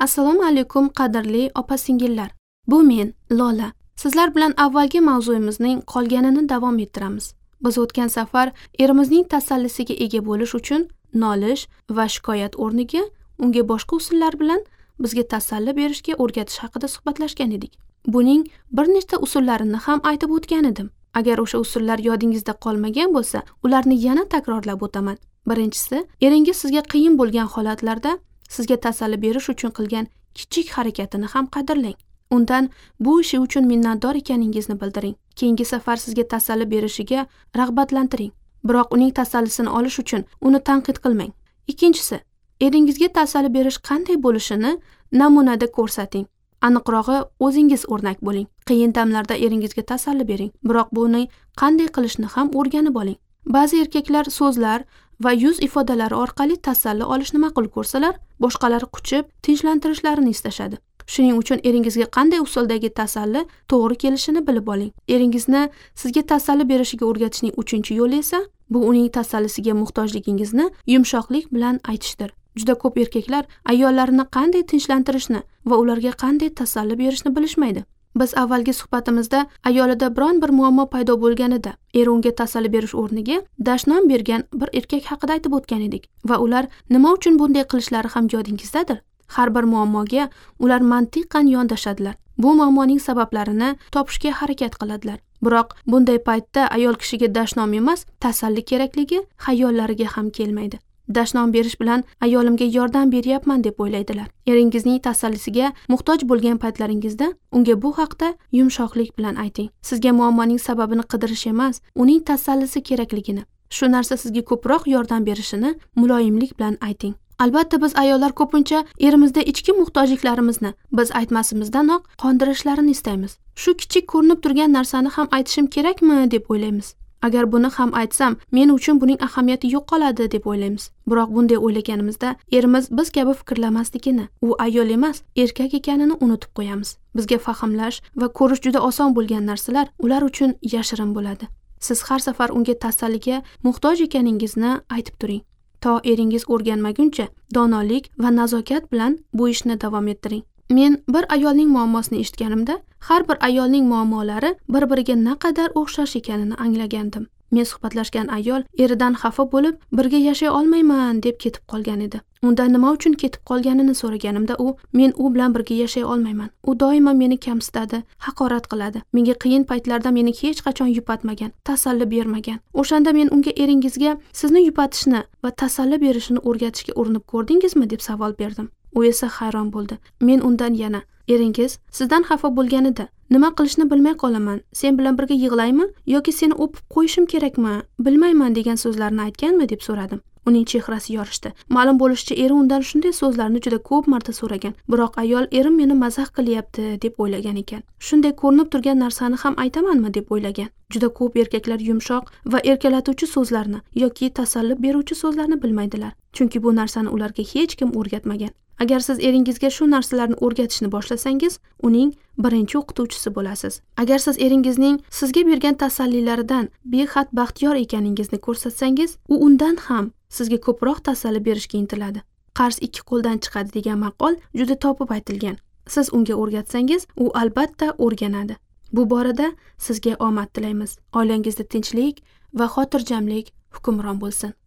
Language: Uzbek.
Assalomu alaykum qadrli opa-singillar. Bu men, Lola. Sizlar bilan avvalgi mavzuyimizning qolganini davom ettiramiz. Biz o'tgan safar erimizning tasallisiga ega bo'lish uchun nolish va shikoyat o'rniga unga boshqa usullar bilan bizga tasalli berishga o'rgatish haqida suhbatlashgan edik. Buning bir nechta usullarini ham aytib o'tgan edim. Agar o'sha usullar yodingizda qolmagan bo'lsa, ularni yana takrorlab o'taman. Birinchisi, eringiz sizga qiyin bo'lgan holatlarda sizga tasalli berish uchun qilgan kichik harakatini ham qadrlang. Undan bu ishi uchun minnatdor ekaningizni bildiring. Keyingi safar sizga tasalli berishiga rag'batlantiring. Biroq uning tasallisini olish uchun uni tanqid qilmang. Ikkinchisi, eringizga tasalli berish qanday bo'lishini namunada ko'rsating. Aniqrog'i, o'zingiz o'rnak bo'ling. Qiyin damlarda eringizga tasalli bering, biroq buni qanday qilishni ham o'rganib oling. Ba'zi erkaklar so'zlar va yuz ifodalari orqali tasalli olishni ma'qul ko'rsalar, boshqalari quchib, tinchlantirishlarini istashadi. Shuning uchun eringizga qanday usuldagi tasalli to'g'ri kelishini bilib oling. Eringizni sizga tasalli berishiga o'rgatishning uchinchi yo'li esa bu uning tasallisiga muhtojligingizni yumshoqlik bilan aytishdir. Juda ko'p erkaklar ayollarini qanday tinchlantirishni va ularga qanday tasalli berishni bilishmaydi. Biz avvalgi suhbatimizda ayolida biron bir muammo paydo bo'lganida, eri unga tasalli berish o'rniga dashnom bergan bir erkak haqida aytib o'tgan edik va ular nima uchun bunday qilishlari ham yodingizdadir. Har bir muammoga ular mantiqan yondashadilar. Bu muammoning sabablarini topishga harakat qiladilar. Biroq bunday paytda ayol kishiga dashnom emas, tasalli kerakligi xayollariga ham kelmaydi. Dashnom berish bilan ayolimga yordam beryapman deb o'ylaydilar. Eringizning tasallisiga muhtoj bo'lgan paytlaringizda unga bu haqda yumshoqlik bilan ayting. Sizga muammoning sababini qidirish emas, uning tasallisi kerakligini, shu narsa sizga ko'proq yordam berishini muloyimlik bilan ayting. Albatta, biz ayollar ko'pincha erimizda ichki muhtojliklarimizni biz aytmasimizdanoq qondirishlarini istaymiz. Shu kichik ko'rinib turgan narsani ham aytishim kerakmi deb o'ylaymiz. Agar buni ham aytsam, men uchun buning ahamiyati yo'qoladi deb o'ylaymiz. Biroq bunday o'ylaganimizda erimiz biz kabi fikrlamasligini, u ayol emas, erkak ekanini unutib qo'yamiz. Bizga fahmlash va ko'rish juda oson bo'lgan narsalar ular uchun yashirin bo'ladi. Siz har safar unga tasalliga muhtoj ekaningizni aytib turing. To eringiz o'rganmaguncha donolik va nazokat bilan bu ishni davom ettiring. Men bir ayolning muammosini eshitganimda, har bir ayolning muammolari bir-biriga naqadar o'xshash ekanini anglagandim. Men suhbatlashgan ayol eridan xafa bo'lib, birga yashay olmayman deb ketib qolgan edi. Undan nima uchun ketib qolganini so'raganimda men u bilan birga yashay olmayman. U doimo meni kamsitadi, haqorat qiladi. Menga qiyin paytlarda meni hech qachon yupatmagan, tasalli bermagan. O'shanda men unga eringizga sizni yupatishni va tasalli berishini o'rgatishga urinib ko'rdingizmi deb savol berdim. U esa hayron bo'ldi. Men undan yana, eringiz sizdan xafa bo'lganida nima qilishni bilmay qolaman. Sen bilan birga yig'laymi yoki seni o'pib qo'yishim kerakmi? Bilmayman degan so'zlarni aytganmi deb so'radim. Uning chehrasi yorishdi. Ma'lum bo'lishicha, eri undan shunday so'zlarni juda ko'p marta so'ragan. Biroq ayol erim meni mazax qilyapti deb o'ylagan ekan. Shunday ko'rinib turgan narsani ham aytamanmi deb o'ylagan. Juda ko'p erkaklar yumshoq va erkalatuvchi so'zlarni yoki tasalli beruvchi so'zlarni bilmaydilar. Chunki bu narsani ularga hech kim o'rgatmagan. Agar siz eringizga shu narsalarni o'rgatishni boshlasangiz, uning birinchi o'qituvchisi bo'lasiz. Agar siz eringizning sizga bergan tasallilaridan behad baxtiyor ekaningizni ko'rsatsangiz, u undan ham sizga ko'proq tasalli berishga intiladi. Qarz ikki qo'ldan chiqadi degan maqol juda topib aytilgan. Siz unga o'rgatsangiz, u albatta o'rganadi. Bu borada sizga omad tilaymiz. Oilangizda tinchlik va xotirjamlik hukmron bo'lsin.